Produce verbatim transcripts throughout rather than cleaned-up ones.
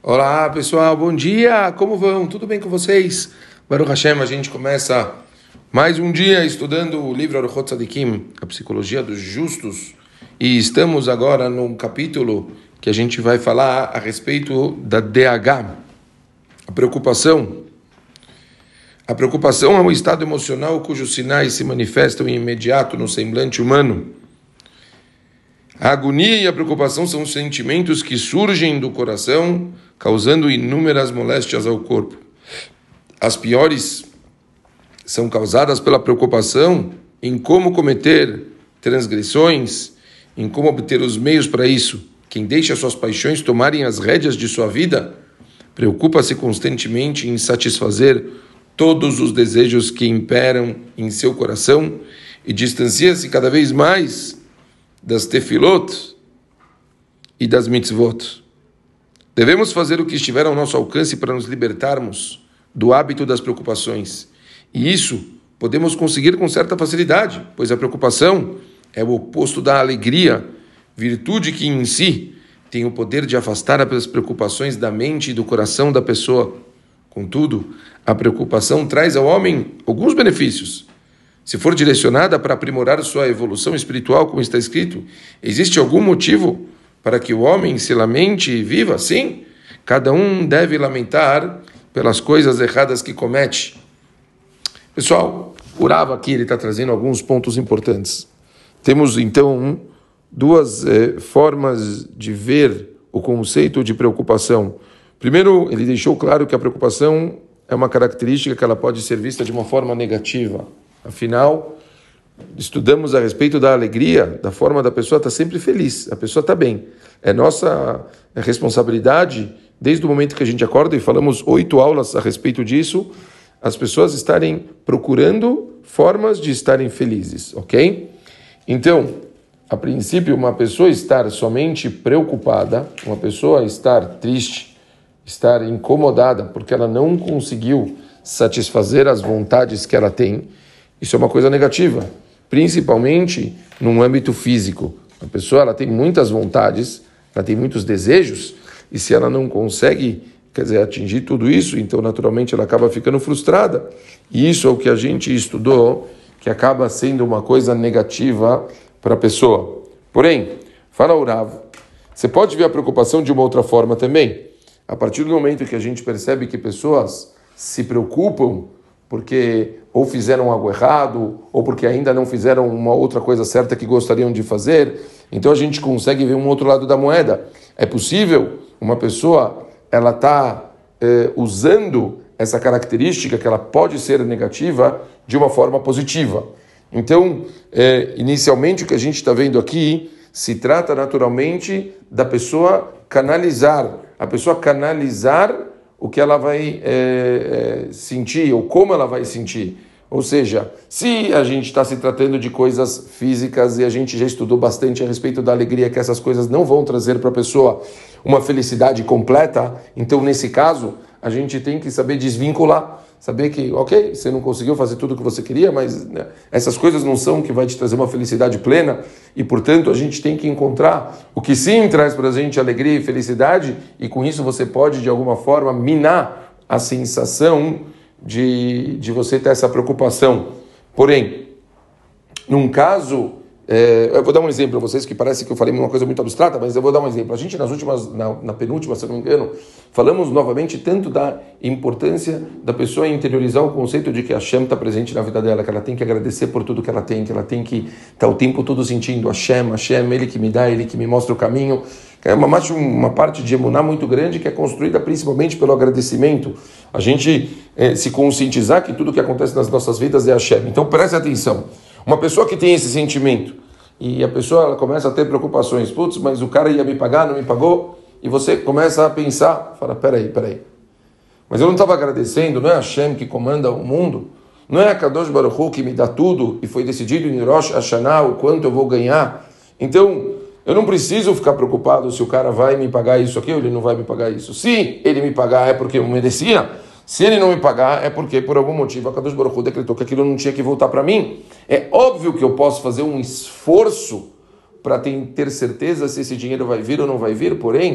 Olá pessoal, bom dia, como vão? Tudo bem com vocês? Baruch Hashem, a gente começa mais um dia estudando o livro Aruchot Tzadikim, a psicologia dos justos, e estamos agora num capítulo que a gente vai falar a respeito da D H, a preocupação. A preocupação é um estado emocional cujos sinais se manifestam em imediato no semblante humano. A agonia e a preocupação são sentimentos que surgem do coração, causando inúmeras moléstias ao corpo. As piores são causadas pela preocupação em como cometer transgressões, em como obter os meios para isso. Quem deixa suas paixões tomarem as rédeas de sua vida, preocupa-se constantemente em satisfazer todos os desejos que imperam em seu coração e distancia-se cada vez mais das tefilot e das mitzvot. Devemos fazer o que estiver ao nosso alcance para nos libertarmos do hábito das preocupações. E isso podemos conseguir com certa facilidade, pois a preocupação é o oposto da alegria, virtude que em si tem o poder de afastar as preocupações da mente e do coração da pessoa. Contudo, a preocupação traz ao homem alguns benefícios. Se for direcionada para aprimorar sua evolução espiritual, como está escrito, existe algum motivo para que o homem se lamente e viva? Sim, cada um deve lamentar pelas coisas erradas que comete. Pessoal, o Rav aqui ele está trazendo alguns pontos importantes. Temos, então, duas eh, formas de ver o conceito de preocupação. Primeiro, ele deixou claro que a preocupação é uma característica que ela pode ser vista de uma forma negativa. Afinal, estudamos a respeito da alegria, da forma da pessoa estar sempre feliz, a pessoa está bem. É nossa responsabilidade, desde o momento que a gente acorda, e falamos oito aulas a respeito disso, as pessoas estarem procurando formas de estarem felizes, ok? Então, a princípio, uma pessoa estar somente preocupada, uma pessoa estar triste, estar incomodada porque ela não conseguiu satisfazer as vontades que ela tem, isso é uma coisa negativa, principalmente no âmbito físico. A pessoa ela tem muitas vontades, ela tem muitos desejos, e se ela não consegue, quer dizer, atingir tudo isso, então naturalmente ela acaba ficando frustrada. E isso é o que a gente estudou, que acaba sendo uma coisa negativa para a pessoa. Porém, fala o Rav, você pode ver a preocupação de uma outra forma também. A partir do momento que a gente percebe que pessoas se preocupam porque ou fizeram algo errado, ou porque ainda não fizeram uma outra coisa certa que gostariam de fazer, então a gente consegue ver um outro lado da moeda. É possível uma pessoa ela está eh, usando essa característica que ela pode ser negativa de uma forma positiva. Então, eh, inicialmente o que a gente está vendo aqui se trata naturalmente da pessoa canalizar, a pessoa canalizar o que ela vai é, é, sentir, ou como ela vai sentir. Ou seja, se a gente está se tratando de coisas físicas, e a gente já estudou bastante a respeito da alegria, que essas coisas não vão trazer para a pessoa uma felicidade completa, então, nesse caso, a gente tem que saber desvincular, saber que, ok, você não conseguiu fazer tudo o que você queria, mas né, essas coisas não são o que vai te trazer uma felicidade plena, e, portanto, a gente tem que encontrar o que sim traz para a gente alegria e felicidade, e com isso você pode, de alguma forma, minar a sensação de, de você ter essa preocupação. Porém, num caso... É, eu vou dar um exemplo para vocês, que parece que eu falei uma coisa muito abstrata, mas eu vou dar um exemplo. A gente, nas últimas, na, na penúltima, se eu não me engano, falamos novamente tanto da importância da pessoa interiorizar o conceito de que a Hashem está presente na vida dela, que ela tem que agradecer por tudo que ela tem, que ela tem que estar o tempo todo sentindo Hashem, Hashem, Ele que me dá, Ele que me mostra o caminho. É uma, uma parte de emuná muito grande que é construída principalmente pelo agradecimento. A gente é, se conscientizar que tudo que acontece nas nossas vidas é Hashem. Então preste atenção. Uma pessoa que tem esse sentimento e a pessoa ela começa a ter preocupações, putz, mas o cara ia me pagar, não me pagou, e você começa a pensar, fala, peraí, peraí, mas eu não estava agradecendo, não é Hashem que comanda o mundo, não é a Kadosh Baruch Hu que me dá tudo e foi decidido em Rosh Hashanah o quanto eu vou ganhar, então eu não preciso ficar preocupado se o cara vai me pagar isso aqui ou ele não vai me pagar isso. Se ele me pagar é porque eu merecia, se ele não me pagar é porque por algum motivo a Kadosh Baruch Hu decretou que aquilo não tinha que voltar para mim. É óbvio que eu posso fazer um esforço para ter certeza se esse dinheiro vai vir ou não vai vir, porém,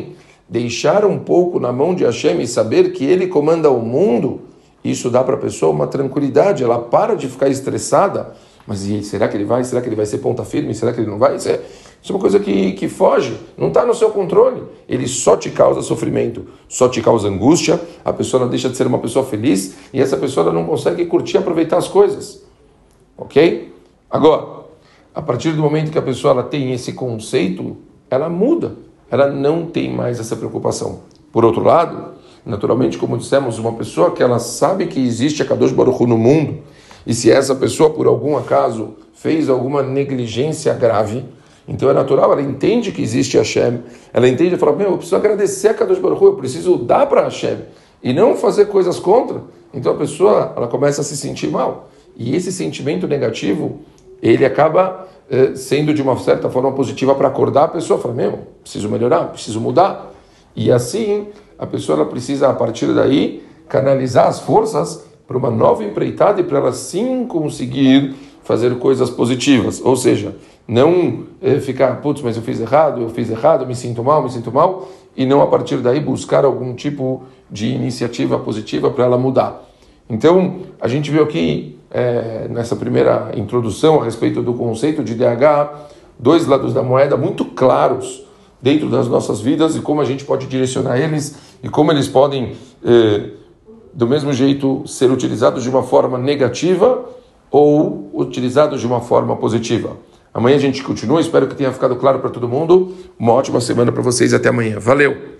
deixar um pouco na mão de Hashem e saber que Ele comanda o mundo, isso dá para a pessoa uma tranquilidade, ela para de ficar estressada. Mas e, será que ele vai? Será que ele vai ser ponta firme? Será que ele não vai? Isso é, isso é uma coisa que, que foge, não está no seu controle. Ele só te causa sofrimento, só te causa angústia, a pessoa não deixa de ser uma pessoa feliz e essa pessoa não consegue curtir e aproveitar as coisas. Ok? Agora, a partir do momento que a pessoa ela tem esse conceito, ela muda, ela não tem mais essa preocupação. Por outro lado, naturalmente, como dissemos, uma pessoa que ela sabe que existe a Kadosh Baruch Hu no mundo, e se essa pessoa, por algum acaso, fez alguma negligência grave, então é natural, ela entende que existe Hashem, ela entende e fala, meu, eu preciso agradecer a Kadosh Baruch Hu, eu preciso dar para Hashem, e não fazer coisas contra. Então a pessoa, ela começa a se sentir mal. E esse sentimento negativo, ele acaba eh, sendo de uma certa forma positiva para acordar a pessoa, fala, meu, preciso melhorar, preciso mudar. E assim, a pessoa ela precisa, a partir daí, canalizar as forças para uma nova empreitada e para ela sim conseguir fazer coisas positivas. Ou seja, não eh, ficar, putz, mas eu fiz errado, eu fiz errado, me sinto mal, me sinto mal, e não a partir daí buscar algum tipo de iniciativa positiva para ela mudar. Então, a gente viu aqui, é, nessa primeira introdução a respeito do conceito de D H, dois lados da moeda muito claros dentro das nossas vidas e como a gente pode direcionar eles e como eles podem, é, do mesmo jeito, ser utilizados de uma forma negativa ou utilizados de uma forma positiva. Amanhã a gente continua, espero que tenha ficado claro para todo mundo. Uma ótima semana para vocês e até amanhã. Valeu!